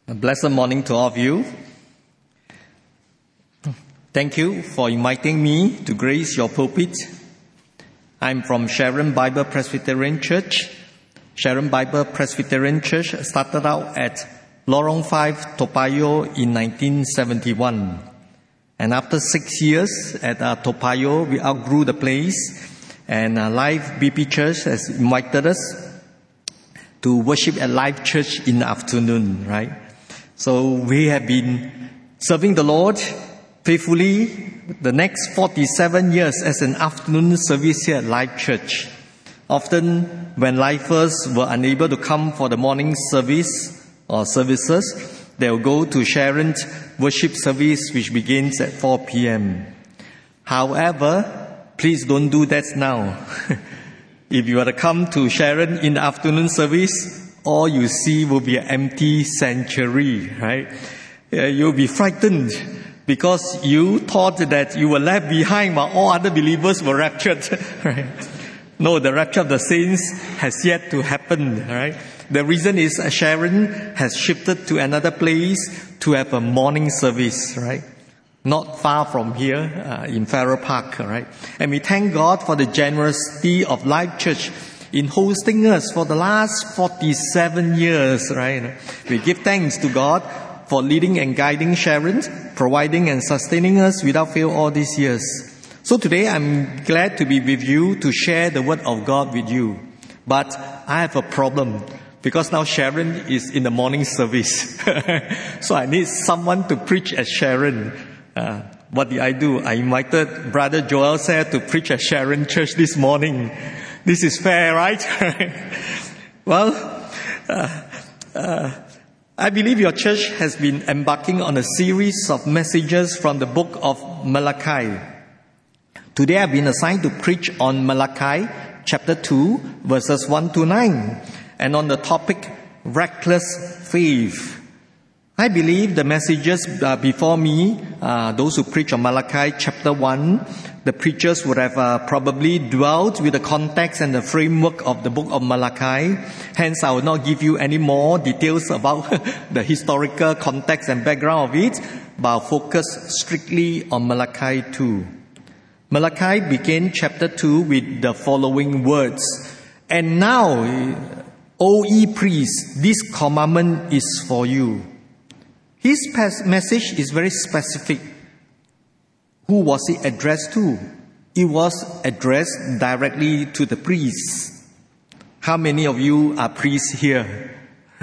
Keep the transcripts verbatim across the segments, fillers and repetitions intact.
A blessed morning to all of you. Thank you for inviting me to grace your pulpit. I'm from Sharon Bible Presbyterian Church. Sharon Bible Presbyterian Church started out at Lorong five, Toa Payoh in nineteen seventy-one. And after six years at uh, Toa Payoh, we outgrew the place. And uh, Life B P Church has invited us to worship at Life Church in the afternoon, right? So we have been serving the Lord faithfully the next forty-seven years as an afternoon service here at Life Church. Often when lifers were unable to come for the morning service or services, they will go to Sharon's worship service, which begins at four p.m. However, please don't do that now. If you are to come to Sharon in the afternoon service, all you see will be an empty sanctuary, right? Uh, you'll be frightened because you thought that you were left behind while all other believers were raptured, right? No, the rapture of the saints has yet to happen, right? The reason is uh, Sharon has shifted to another place to have a morning service, right? Not far from here, uh, in Farrer Park, right? And we thank God for the generosity of Life Church in hosting us for the last forty-seven years, right? We give thanks to God for leading and guiding Sharon, providing and sustaining us without fail all these years. So today I'm glad to be with you to share the word of God with you. But I have a problem because now Sharon is in the morning service. So I need someone to preach at Sharon. Uh, what did I do? I invited Brother Joel Sayre to preach at Sharon Church this morning. This is fair, right? Well, uh, uh, I believe your church has been embarking on a series of messages from the book of Malachi. Today I've been assigned to preach on Malachi chapter two, verses one to nine, and on the topic, reckless faith. I believe the messages uh, before me, uh, those who preach on Malachi chapter one, the preachers would have uh, probably dwelt with the context and the framework of the book of Malachi. Hence, I will not give you any more details about the historical context and background of it, but I'll focus strictly on Malachi two. Malachi began chapter two with the following words. And now, O ye priests, this commandment is for you. His message is very specific. Who was it addressed to? It was addressed directly to the priests. How many of you are priests here?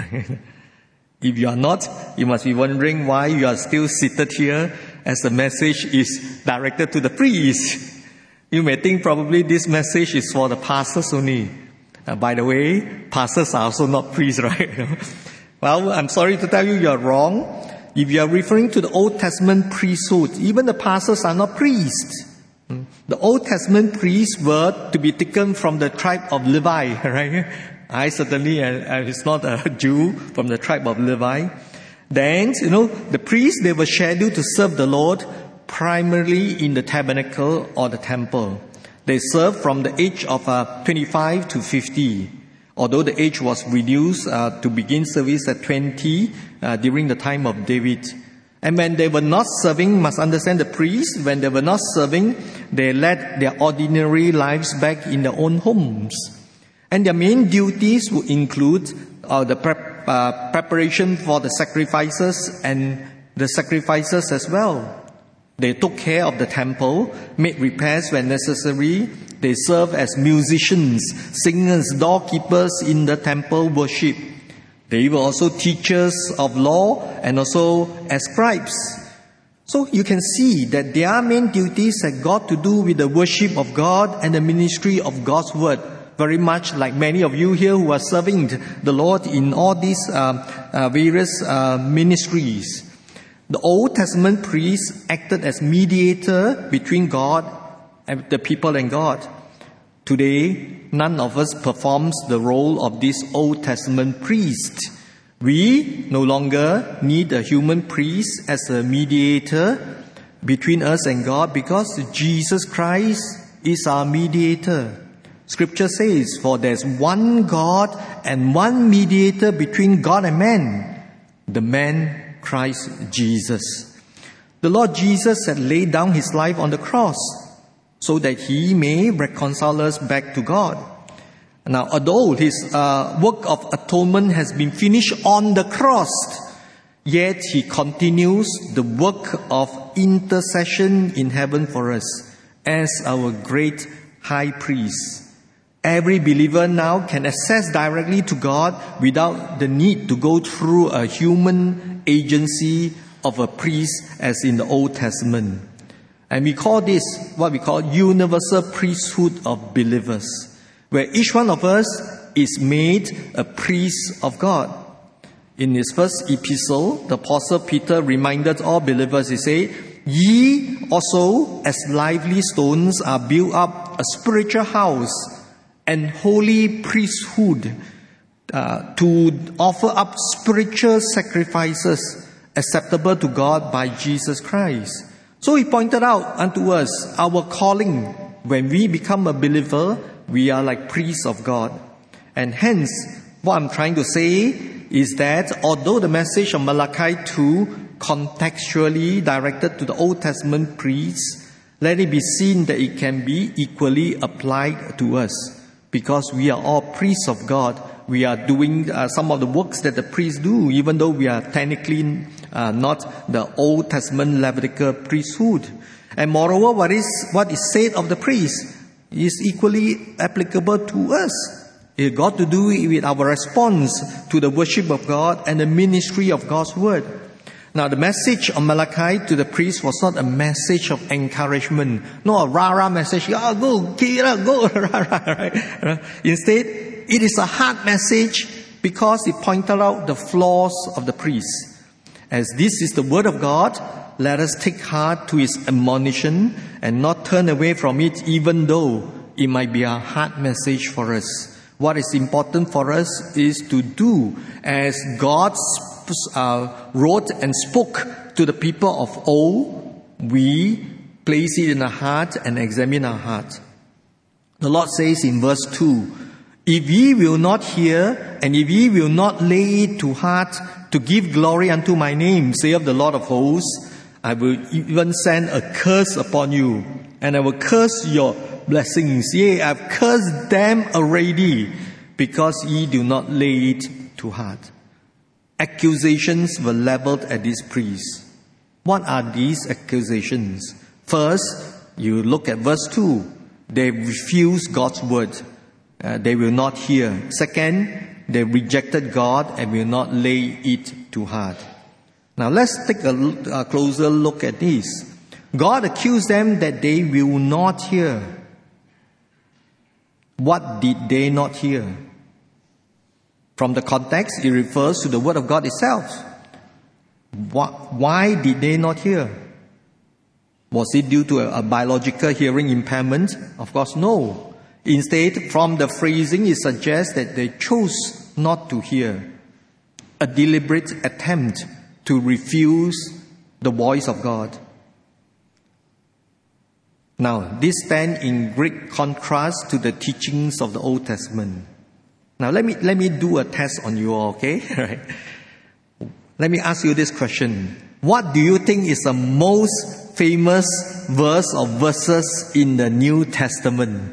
If you are not, you must be wondering why you are still seated here as the message is directed to the priests. You may think probably this message is for the pastors only. Uh, by the way, pastors are also not priests, right? Well, I'm sorry to tell you, you are wrong. If you are referring to the Old Testament priesthood, even the pastors are not priests. The Old Testament priests were to be taken from the tribe of Levi, right? I certainly I was not a Jew from the tribe of Levi. Then, you know, the priests, they were scheduled to serve the Lord primarily in the tabernacle or the temple. They served from the age of uh, twenty-five to fifty. Although the age was reduced uh, to begin service at twenty uh, during the time of David. And when they were not serving, must understand the priests, when they were not serving, they led their ordinary lives back in their own homes. And their main duties would include uh, the prep, uh, preparation for the sacrifices and the sacrifices as well. They took care of the temple, made repairs when necessary. They served as musicians, singers, doorkeepers in the temple worship. They were also teachers of law and also as scribes. So you can see that their main duties had got to do with the worship of God and the ministry of God's word. Very much like many of you here who are serving the Lord in all these uh, uh, various uh, ministries. The Old Testament priests acted as mediator between God and the people and God. Today, none of us performs the role of this Old Testament priest. We no longer need a human priest as a mediator between us and God because Jesus Christ is our mediator. Scripture says, for there's one God and one mediator between God and man, the man Christ Jesus. The Lord Jesus had laid down his life on the cross so that he may reconcile us back to God. Now, although his uh, work of atonement has been finished on the cross, yet he continues the work of intercession in heaven for us as our great high priest. Every believer now can access directly to God without the need to go through a human agency of a priest as in the Old Testament. And we call this what we call universal priesthood of believers, where each one of us is made a priest of God. In his first epistle, the Apostle Peter reminded all believers, he said, "Ye also as lively stones are built up a spiritual house and holy priesthood uh, to offer up spiritual sacrifices acceptable to God by Jesus Christ." So he pointed out unto us our calling. When we become a believer, we are like priests of God. And hence, what I'm trying to say is that although the message of Malachi two contextually directed to the Old Testament priests, let it be seen that it can be equally applied to us. Because we are all priests of God, we are doing uh, some of the works that the priests do, even though we are technically uh, not the Old Testament Levitical priesthood. And moreover, what is what is said of the priest is equally applicable to us. It got to do with our response to the worship of God and the ministry of God's word. Now, the message of Malachi to the priest was not a message of encouragement, not a rah-rah message, oh, go, Kira, go, rah-rah, right? Instead, it is a hard message because it pointed out the flaws of the priest. As this is the word of God, let us take heart to his admonition and not turn away from it, even though it might be a hard message for us. What is important for us is to do as God uh, wrote and spoke to the people of old. We place it in our heart and examine our heart. The Lord says in verse two, "If ye will not hear, and if ye will not lay it to heart to give glory unto my name, saith the Lord of hosts, I will even send a curse upon you, and I will curse your blessings. Yea, I have cursed them already, because ye do not lay it to heart." Accusations were leveled at these priests. What are these accusations? First, you look at verse two. They refuse God's word. Uh, they will not hear. Second, they rejected God and will not lay it to heart. Now let's take a, a closer look at this. God accused them that they will not hear. What did they not hear? From the context, it refers to the word of God itself. Why did they not hear? Was it due to a, a biological hearing impairment? Of course, no. Instead, from the phrasing, it suggests that they chose not to hear. A deliberate attempt to refuse the voice of God. Now, this stands in great contrast to the teachings of the Old Testament. Now, let me let me do a test on you all, okay? Right. Let me ask you this question. What do you think is the most famous verse or verses in the New Testament?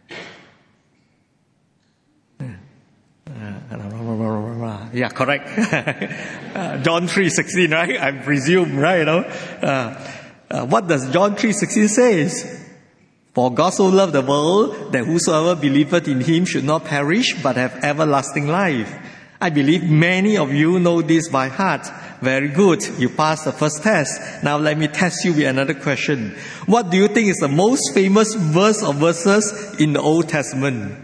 Yeah, correct. John three sixteen, right? I presume, right? You know? uh, uh, what does John three sixteen say? "For God so loved the world that whosoever believeth in him should not perish but have everlasting life." I believe many of you know this by heart. Very good. You passed the first test. Now let me test you with another question. What do you think is the most famous verse or verses in the Old Testament?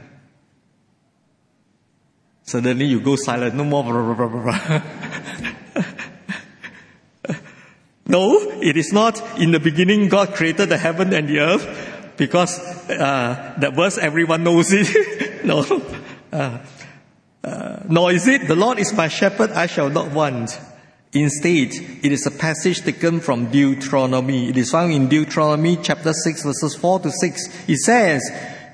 Suddenly you go silent. No more. Blah, blah, blah, blah. No, it is not. "In the beginning God created the heaven and the earth," because uh, that verse everyone knows it. No. Uh, uh, nor is it, "The Lord is my shepherd, I shall not want." Instead, it is a passage taken from Deuteronomy. It is found in Deuteronomy chapter six, verses four to six. It says,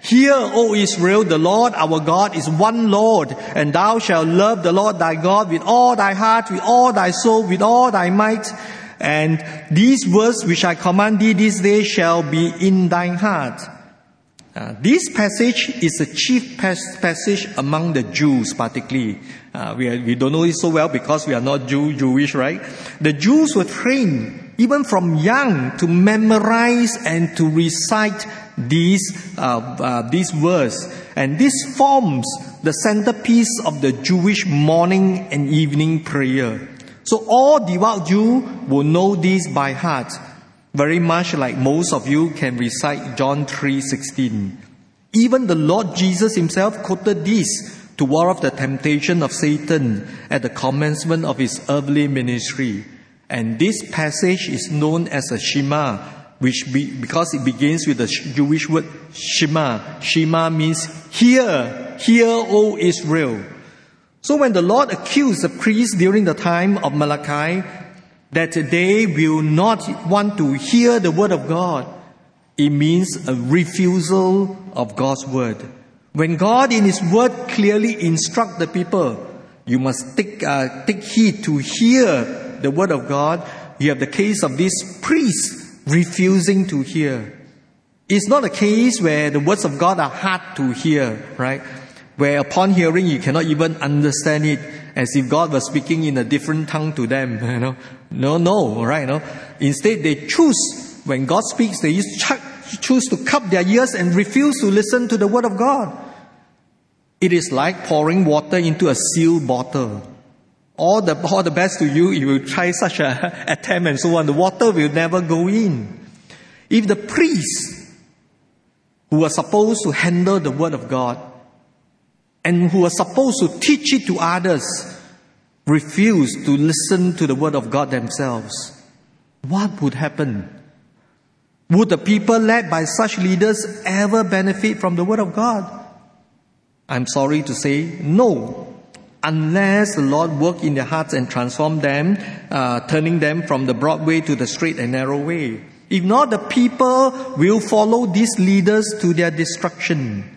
Hear, O Israel, the Lord our God is one Lord, and thou shalt love the Lord thy God with all thy heart, with all thy soul, with all thy might. And these words which I command thee this day shall be in thine heart. Uh, this passage is a chief pas- passage among the Jews particularly. Uh, we, are, we don't know it so well because we are not Jew, Jewish, right? The Jews were trained, even from young, to memorize and to recite these, uh, uh, these words. And this forms the centerpiece of the Jewish morning and evening prayer. So all devout Jews will know this by heart, very much like most of you can recite John three sixteen. Even the Lord Jesus himself quoted this to ward off the temptation of Satan at the commencement of his earthly ministry. And this passage is known as a Shema, which be, because it begins with the Jewish word Shema. Shema means hear, hear, O Israel. So when the Lord accused the priests during the time of Malachi that they will not want to hear the word of God, it means a refusal of God's word. When God in his word clearly instructs the people, you must take, uh, take heed to hear the word of God, you have the case of these priests refusing to hear. It's not a case where the words of God are hard to hear, right? Where upon hearing you cannot even understand it, as if God was speaking in a different tongue to them. You know, no, no, right? No. Instead, they choose when God speaks, they choose to cup their ears and refuse to listen to the word of God. It is like pouring water into a sealed bottle. All the all the best to you, you will try such a attempt and so on. The water will never go in. If the priests who are supposed to handle the word of God and who are supposed to teach it to others refuse to listen to the word of God themselves, what would happen? Would the people led by such leaders ever benefit from the word of God? I'm sorry to say no, unless the Lord work in their hearts and transform them, uh, turning them from the broad way to the straight and narrow way. If not, the people will follow these leaders to their destruction.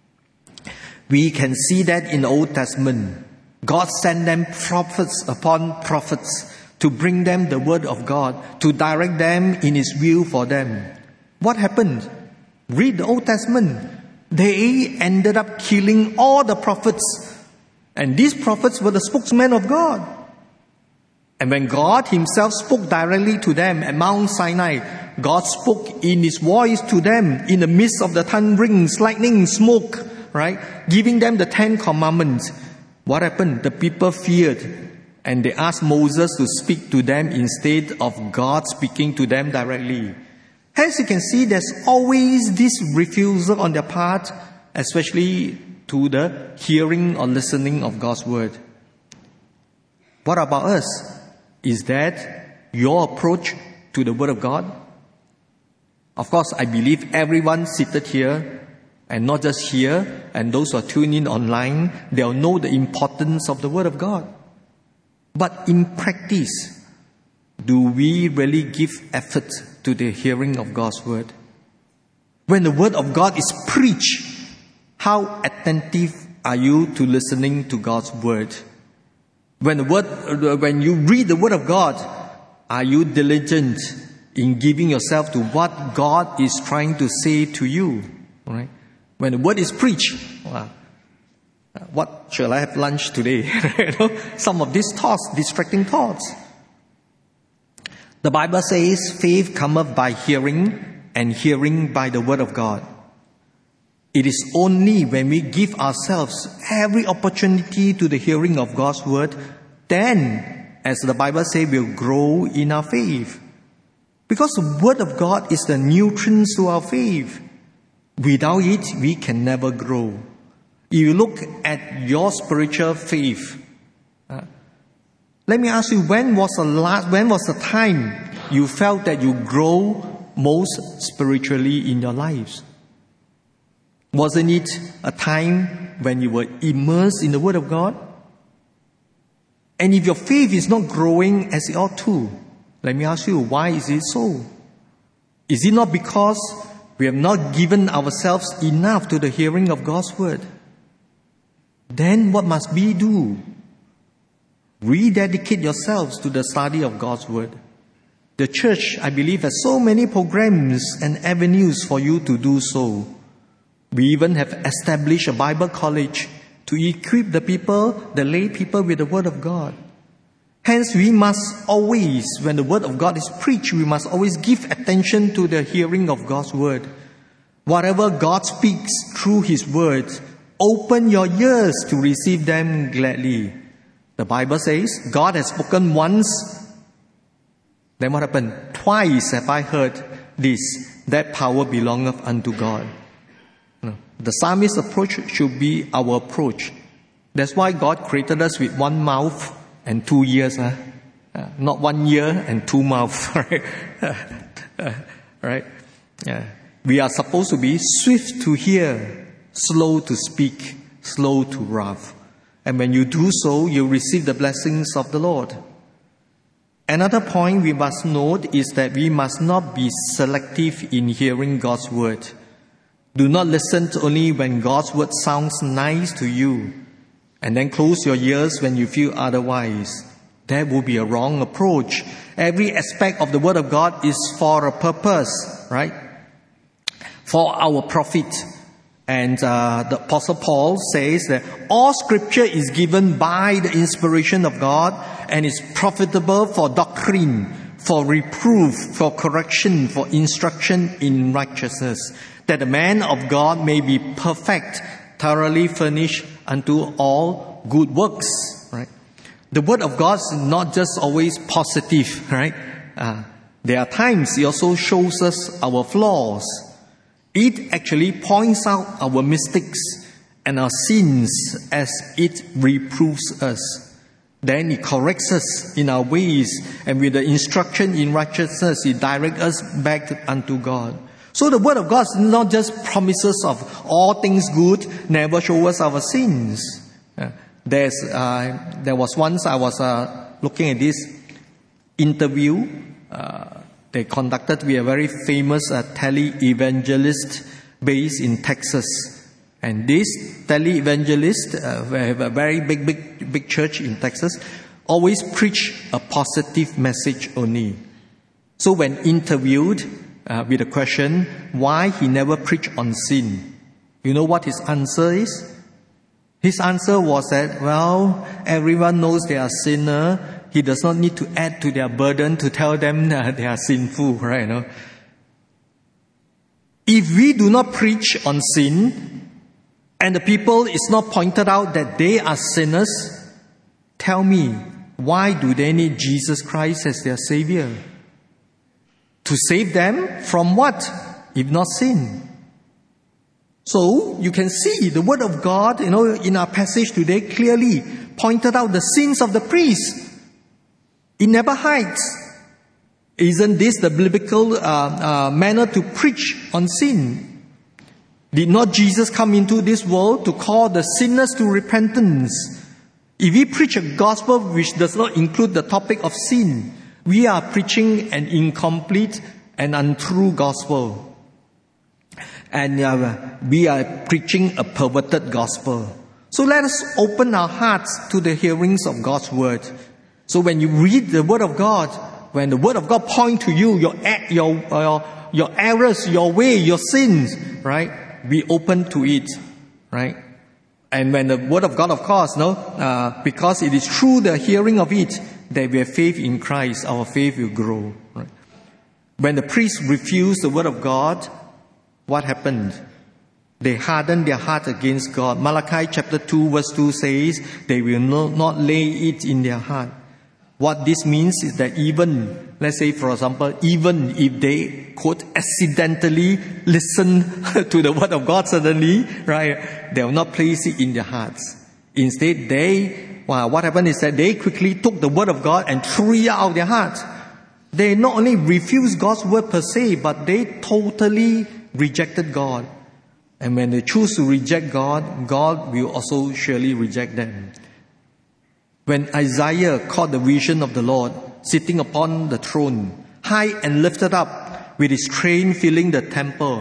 We can see that in the Old Testament. God sent them prophets upon prophets to bring them the word of God, to direct them in his will for them. What happened? Read the Old Testament. They ended up killing all the prophets. And these prophets were the spokesmen of God. And when God himself spoke directly to them at Mount Sinai, God spoke in his voice to them in the midst of the thunderings, lightning, smoke, right? Giving them the Ten Commandments. What happened? The people feared and they asked Moses to speak to them instead of God speaking to them directly. Hence you can see there's always this refusal on their part, especially to the hearing or listening of God's word. What about us? Is that your approach to the word of God? Of course, I believe everyone seated here, and not just here, and those who are tuning in online, they'll know the importance of the word of God. But in practice, do we really give effort to the hearing of God's word? When the word of God is preached, how attentive are you to listening to God's word? When the word, when you read the word of God, are you diligent in giving yourself to what God is trying to say to you? Right? When the word is preached, wow, what shall I have lunch today? You know, some of these thoughts, distracting thoughts. The Bible says, faith cometh by hearing, and hearing by the word of God. It is only when we give ourselves every opportunity to the hearing of God's word, then, as the Bible says, we'll grow in our faith. Because the word of God is the nutrients to our faith. Without it, we can never grow. If you look at your spiritual faith, uh, let me ask you, when was the last, when was the time you felt that you grow most spiritually in your lives? Wasn't it a time when you were immersed in the Word of God? And if your faith is not growing as it ought to, let me ask you, why is it so? Is it not because we have not given ourselves enough to the hearing of God's word. Then what must we do? Rededicate yourselves to the study of God's word. The church, I believe, has so many programs and avenues for you to do so. We even have established a Bible college to equip the people, the lay people, with the word of God. Hence, we must always, when the word of God is preached, we must always give attention to the hearing of God's word. Whatever God speaks through his word, open your ears to receive them gladly. The Bible says, God has spoken once. Then what happened? Twice have I heard this, that power belongeth unto God. The psalmist's approach should be our approach. That's why God created us with one mouth and two ears. Huh? Uh, not one ear and two mouths. Right? Right? Yeah. We are supposed to be swift to hear, slow to speak, slow to wrath. And when you do so, you receive the blessings of the Lord. Another point we must note is that we must not be selective in hearing God's word. Do not listen to only when God's word sounds nice to you, and then close your ears when you feel otherwise. That would be a wrong approach. Every aspect of the word of God is for a purpose, right? For our profit. And uh, the Apostle Paul says that all scripture is given by the inspiration of God and is profitable for doctrine, for reproof, for correction, for instruction in righteousness, that the man of God may be perfect, thoroughly furnished unto all good works. Right? The word of God is not just always positive, right? Uh, there are times it also shows us our flaws. It actually points out our mistakes and our sins as it reproves us. Then it corrects us in our ways, and with the instruction in righteousness, it directs us back unto God. So the word of God is not just promises of all things good, never show us our sins. Uh, there's, uh, there was once I was uh, looking at this interview uh, they conducted with a very famous uh, tele-evangelist based in Texas. And this tele-evangelist, uh, have a very big, big, big church in Texas, always preach a positive message only. So when interviewed uh, with the question, why he never preached on sin, you know what his answer is? His answer was that, well, everyone knows they are sinner. He does not need to add to their burden to tell them that they are sinful, right? You know? If we do not preach on sin, and the people is not pointed out that they are sinners, tell me, why do they need Jesus Christ as their Savior? To save them from what, if not sin? So, you can see the Word of God, you know, in our passage today clearly pointed out the sins of the priests. It never hides. Isn't this the biblical uh, uh, manner to preach on sin? Did not Jesus come into this world to call the sinners to repentance? If we preach a gospel which does not include the topic of sin, we are preaching an incomplete and untrue gospel. And uh, we are preaching a perverted gospel. So let us open our hearts to the hearings of God's word. So when you read the word of God, when the word of God points to you, your, your, uh, your errors, your way, your sins, right? Be open to it, right? And when the word of God, of course, no, uh, because it is through the hearing of it that we have faith in Christ, our faith will grow, right? When the priests refused the word of God, what happened? They hardened their heart against God. Malachi chapter two verse two says, they will not, not lay it in their heart. What this means is that even, let's say for example, even if they quote accidentally listen to the word of God suddenly, right, they will not place it in their hearts. Instead, they, well, what happened is that they quickly took the word of God and threw it out of their hearts. They not only refused God's word per se, but they totally rejected God. And when they choose to reject God, God will also surely reject them. When Isaiah caught the vision of the Lord sitting upon the throne, high and lifted up, with his train filling the temple,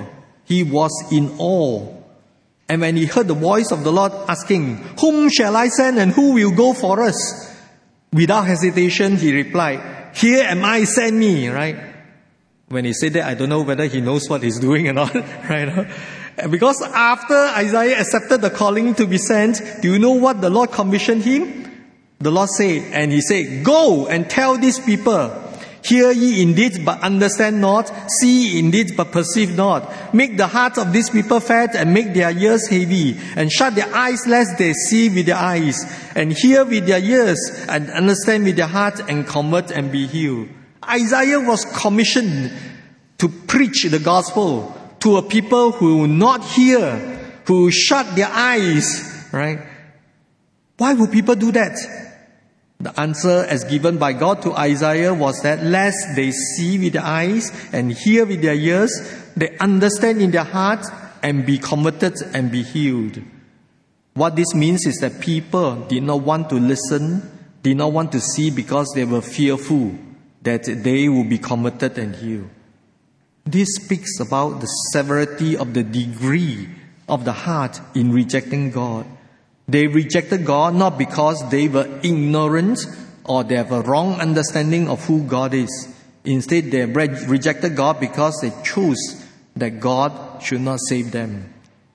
he was in awe. And when he heard the voice of the Lord asking, "Whom shall I send and who will go for us?" Without hesitation, he replied, "Here am I, send me," right? When he said that, I don't know whether he knows what he's doing or not, right? Because after Isaiah accepted the calling to be sent, do you know what the Lord commissioned him? The Lord said, and he said, "Go and tell these people, hear ye indeed, but understand not, see ye indeed, but perceive not. Make the hearts of these people fat, and make their ears heavy, and shut their eyes lest they see with their eyes, and hear with their ears, and understand with their heart, and convert and be healed." Isaiah was commissioned to preach the gospel to a people who will not hear, who shut their eyes, right? Why would people do that? The answer as given by God to Isaiah was that lest they see with their eyes and hear with their ears, they understand in their heart and be converted and be healed. What this means is that people did not want to listen, did not want to see because they were fearful that they will be converted and healed. This speaks about the severity of the degree of the heart in rejecting God. They rejected God not because they were ignorant or they have a wrong understanding of who God is. Instead, they rejected God because they chose that God should not save them.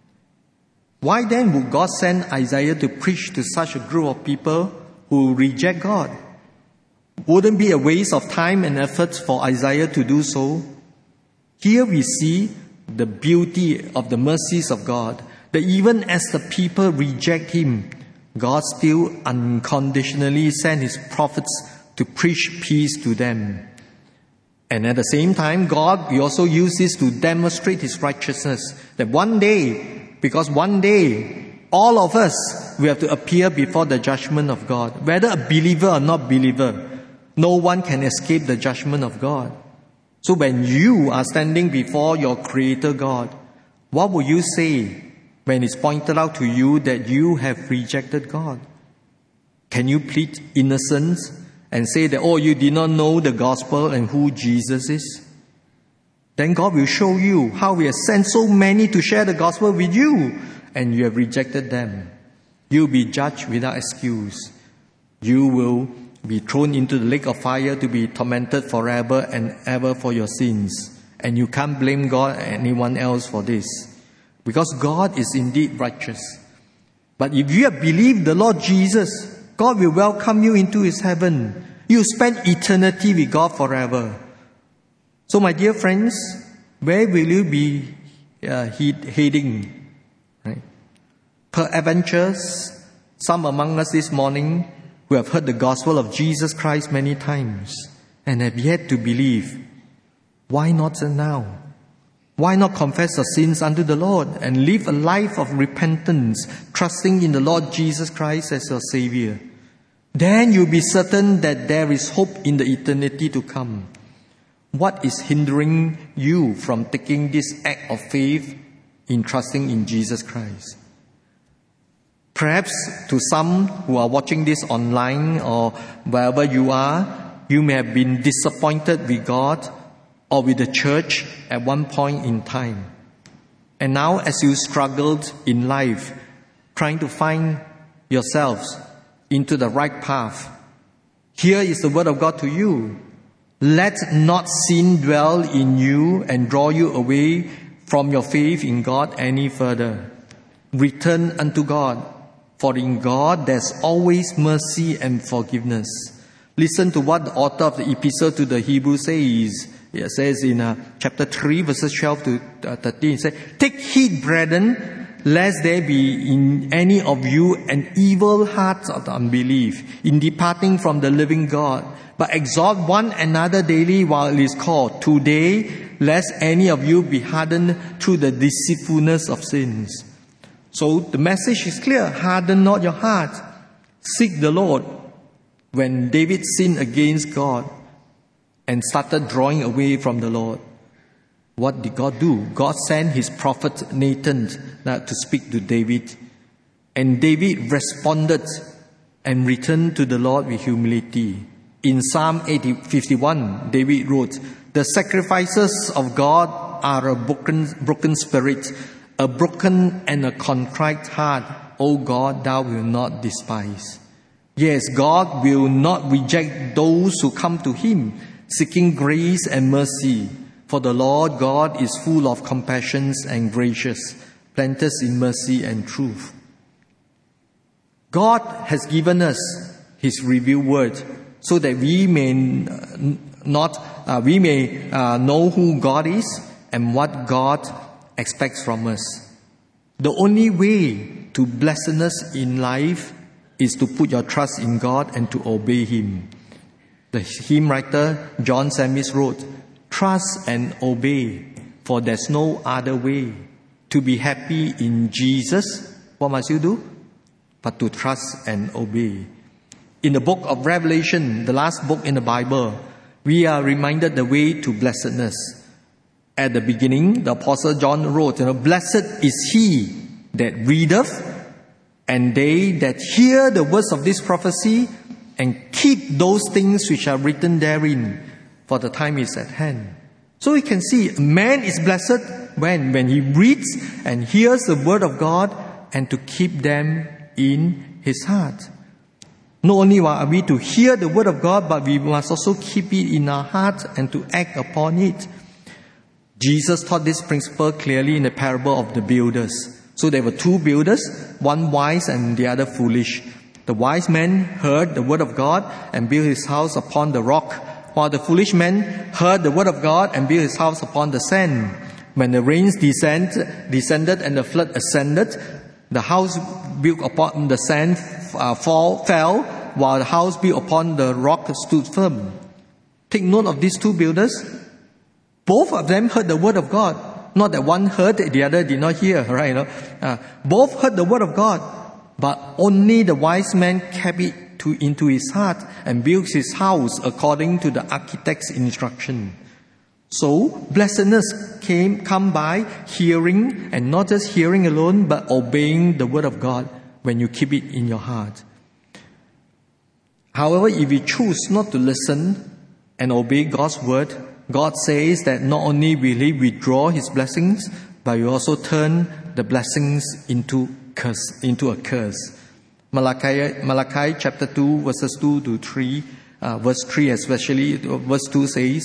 Why then would God send Isaiah to preach to such a group of people who reject God? Wouldn't it be a waste of time and effort for Isaiah to do so? Here we see the beauty of the mercies of God. That even as the people reject Him, God still unconditionally sent His prophets to preach peace to them. And at the same time, God will also use this to demonstrate His righteousness. That one day, because one day, all of us will have to appear before the judgment of God. Whether a believer or not believer, no one can escape the judgment of God. So when you are standing before your Creator God, what will you say when it's pointed out to you that you have rejected God? Can you plead innocence and say that, oh, you did not know the gospel and who Jesus is? Then God will show you how He has sent so many to share the gospel with you, and you have rejected them. You'll be judged without excuse. You will be thrown into the lake of fire to be tormented forever and ever for your sins. And you can't blame God or anyone else for this, because God is indeed righteous. But if you have believed the Lord Jesus, God will welcome you into His heaven. You spend eternity with God forever. So my dear friends, where will you be uh, heading? Right? Peradventure, some among us this morning who have heard the gospel of Jesus Christ many times and have yet to believe. Why not now? Why not confess our sins unto the Lord and live a life of repentance, trusting in the Lord Jesus Christ as your Savior? Then you'll be certain that there is hope in the eternity to come. What is hindering you from taking this act of faith in trusting in Jesus Christ? Perhaps to some who are watching this online or wherever you are, you may have been disappointed with God or with the church at one point in time. And now as you struggled in life, trying to find yourselves into the right path, here is the word of God to you. Let not sin dwell in you and draw you away from your faith in God any further. Return unto God, for in God there's always mercy and forgiveness. Listen to what the author of the epistle to the Hebrews says. It says in uh, chapter three, verses twelve to thirteen, it says, "Take heed, brethren, lest there be in any of you an evil heart of unbelief, in departing from the living God. But exhort one another daily while it is called today, lest any of you be hardened through the deceitfulness of sins." So the message is clear. Harden not your heart. Seek the Lord. When David sinned against God and started drawing away from the Lord, what did God do? God sent His prophet Nathan to speak to David. And David responded and returned to the Lord with humility. In Psalm eighty, fifty-one, David wrote, "The sacrifices of God are a broken, broken spirit, a broken and a contrite heart, O God, thou wilt not despise. Yes, God will not reject those who come to him, seeking grace and mercy. For the Lord God is full of compassion and gracious, plenteous in mercy and truth. God has given us his revealed word so that we may not, uh, we may uh, know who God is and what God expects from us. The only way to blessedness in life is to put your trust in God and to obey him. The hymn writer John Sammis wrote, "Trust and obey, for there's no other way. To be happy in Jesus, what must you do? But to trust and obey." In the book of Revelation, the last book in the Bible, we are reminded the way to blessedness. At the beginning, the Apostle John wrote, you know, "Blessed is he that readeth, and they that hear the words of this prophecy, and keep those things which are written therein, for the time is at hand." So we can see, man is blessed when, when he reads and hears the word of God and to keep them in his heart. Not only are we to hear the word of God, but we must also keep it in our heart and to act upon it. Jesus taught this principle clearly in the parable of the builders. So there were two builders, one wise and the other foolish. The wise man heard the word of God and built his house upon the rock, while the foolish man heard the word of God and built his house upon the sand. When the rains descend, descended and the flood ascended, the house built upon the sand uh, fall, fell, while the house built upon the rock stood firm. Take note of these two builders. Both of them heard the word of God. Not that one heard, the other did not hear, right? You know? uh, both heard the word of God, but only the wise man kept it to, into his heart and built his house according to the architect's instruction. So, blessedness came, come by hearing, and not just hearing alone, but obeying the word of God when you keep it in your heart. However, if you choose not to listen and obey God's word, God says that not only will he withdraw his blessings, but he will also turn the blessings into curse, into a curse. Malachi, Malachi chapter two, verses two to three, uh, verse three especially, verse two says,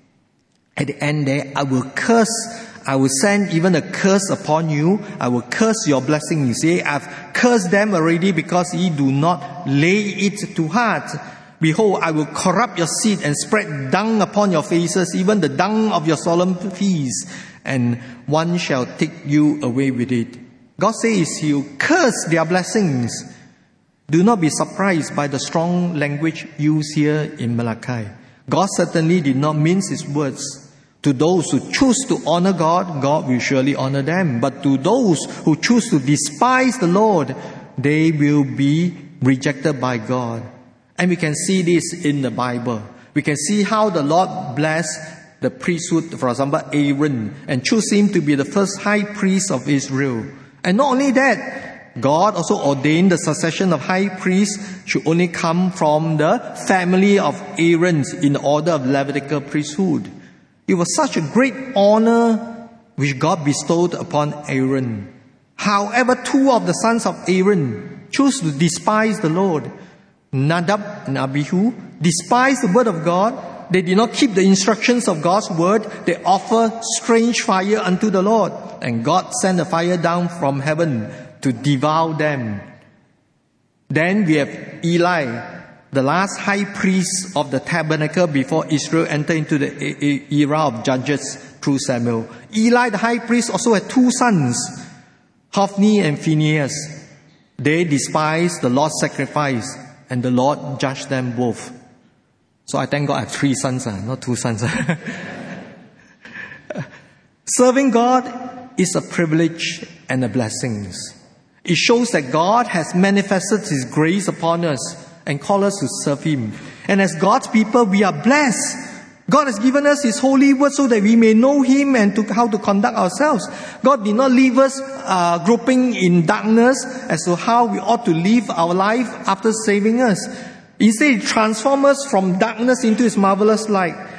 "At the end there, I will curse, I will send even a curse upon you. I will curse your blessing. You say, I've cursed them already because ye do not lay it to heart. Behold, I will corrupt your seed and spread dung upon your faces, even the dung of your solemn feasts, and one shall take you away with it." God says he will curse their blessings. Do not be surprised by the strong language used here in Malachi. God certainly did not mince his words. To those who choose to honor God, God will surely honor them. But to those who choose to despise the Lord, they will be rejected by God. And we can see this in the Bible. We can see how the Lord blessed the priesthood, for example, Aaron, and chose him to be the first high priest of Israel. And not only that, God also ordained the succession of high priests should only come from the family of Aaron in the order of Levitical priesthood. It was such a great honor which God bestowed upon Aaron. However, two of the sons of Aaron chose to despise the Lord. Nadab and Abihu despised the word of God. They did not keep the instructions of God's word. They offered strange fire unto the Lord. And God sent a fire down from heaven to devour them. Then we have Eli, the last high priest of the tabernacle before Israel entered into the era of judges through Samuel. Eli, the high priest, also had two sons, Hophni and Phinehas. They despised the Lord's sacrifice, and the Lord judged them both. So I thank God I have three sons, not two sons. Serving God is a privilege and a blessing. It shows that God has manifested his grace upon us and called us to serve him. And as God's people, we are blessed. God has given us his holy word so that we may know him and to how to conduct ourselves. God did not leave us uh, groping in darkness as to how we ought to live our life after saving us. Instead, he transformed us from darkness into his marvelous light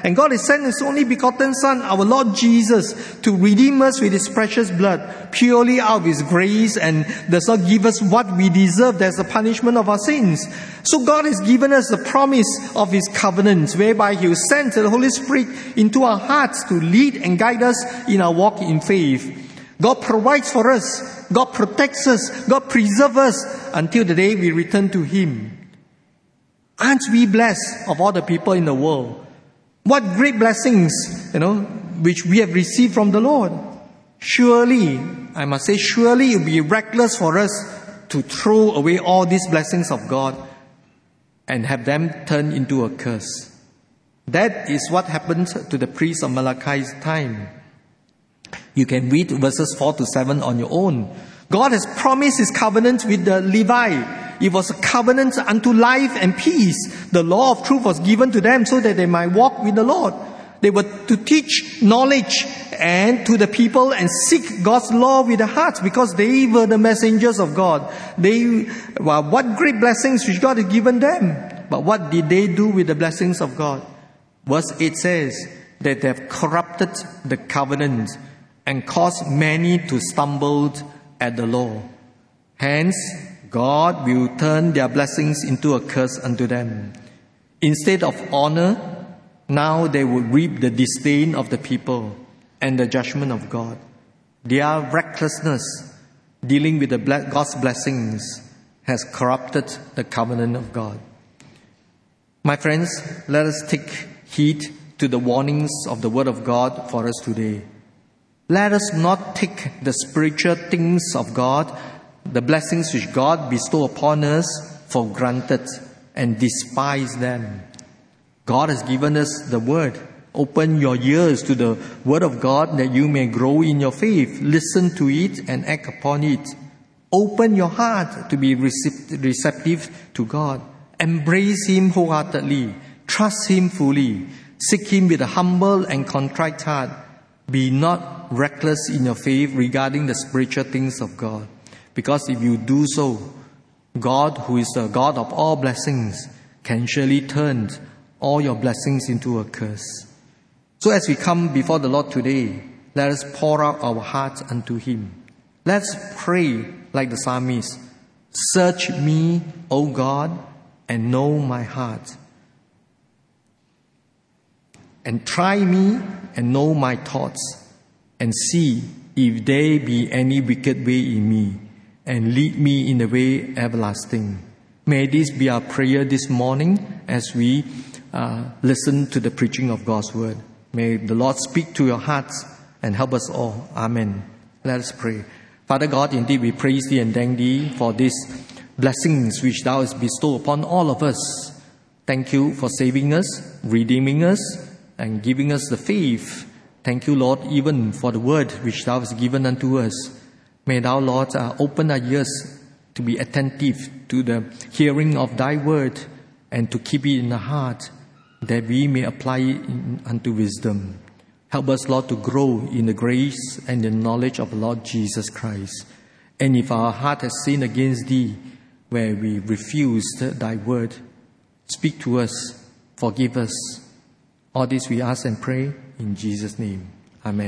And God has sent His only begotten Son, our Lord Jesus, to redeem us with His precious blood, purely out of His grace, and does not give us what we deserve as a punishment of our sins. So God has given us the promise of His covenant, whereby He will send the Holy Spirit into our hearts to lead and guide us in our walk in faith. God provides for us. God protects us. God preserves us until the day we return to Him. Aren't we blessed of all the people in the world? What great blessings, you know, which we have received from the Lord. Surely, I must say, surely it would be reckless for us to throw away all these blessings of God and have them turned into a curse. That is what happened to the priests of Malachi's time. You can read verses four to seven on your own. God has promised His covenant with the Levi. It was a covenant unto life and peace. The law of truth was given to them so that they might walk with the Lord. They were to teach knowledge and to the people and seek God's law with their hearts, because they were the messengers of God. They, well, what great blessings which God had given them. But what did they do with the blessings of God? Verse eight says that they have corrupted the covenant and caused many to stumble at the law. Hence, God will turn their blessings into a curse unto them. Instead of honor, now they will reap the disdain of the people and the judgment of God. Their recklessness dealing with the God's blessings has corrupted the covenant of God. My friends, let us take heed to the warnings of the Word of God for us today. Let us not take the spiritual things of God, the blessings which God bestows upon us, for granted and despise them. God has given us the Word. Open your ears to the Word of God that you may grow in your faith. Listen to it and act upon it. Open your heart to be receptive to God. Embrace Him wholeheartedly. Trust Him fully. Seek Him with a humble and contrite heart. Be not reckless in your faith regarding the spiritual things of God. Because if you do so, God, who is the God of all blessings, can surely turn all your blessings into a curse. So as we come before the Lord today, let us pour out our hearts unto Him. Let's pray like the psalmist. Search me, O God, and know my heart. And try me and know my thoughts, and see if there be any wicked way in me, and lead me in the way everlasting. May this be our prayer this morning as we uh, listen to the preaching of God's Word. May the Lord speak to your hearts and help us all. Amen. Let us pray. Father God, indeed we praise Thee and thank Thee for these blessings which Thou hast bestowed upon all of us. Thank You for saving us, redeeming us, and giving us the faith. Thank You, Lord, even for the word which Thou hast given unto us. May Thou, Lord, uh, open our ears to be attentive to the hearing of Thy word and to keep it in the heart, that we may apply it in, unto wisdom. Help us, Lord, to grow in the grace and the knowledge of the Lord Jesus Christ. And if our heart has sinned against Thee, where we refused Thy word, speak to us, forgive us. All this we ask and pray in Jesus' name.